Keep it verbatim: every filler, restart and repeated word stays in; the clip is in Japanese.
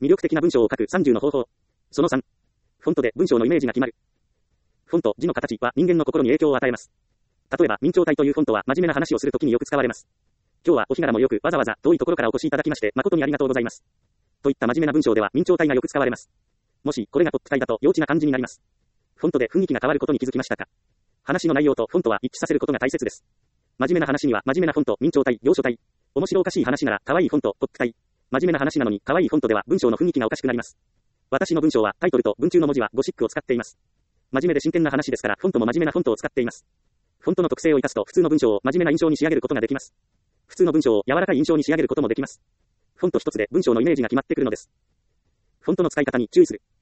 魅力的な文章を書くさんじゅうの方法。そのさん。フォントで文章のイメージが決まる。フォント、字の形は人間の心に影響を与えます。例えば、明朝体というフォントは真面目な話をするときによく使われます。今日はお日柄もよく、わざわざ遠いところからお越しいただきまして、誠にありがとうございます。といった真面目な文章では明朝体がよく使われます。もし、これがポップ体だと幼稚な感じになります。フォントで雰囲気が変わることに気づきましたか？話の内容とフォントは一致させることが大切です。真面目な話には真面目なフォント、明朝体、行書体。面白おかしい話なら可愛いフォント、ポップ体。真面目な話なのに可愛いフォントでは文章の雰囲気がおかしくなります。私の文章はタイトルと文中の文字はゴシックを使っています。真面目で真剣な話ですからフォントも真面目なフォントを使っています。フォントの特性を生かすと普通の文章を真面目な印象に仕上げることができます。普通の文章を柔らかい印象に仕上げることもできます。フォント一つで文章のイメージが決まってくるのです。フォントの使い方に注意する。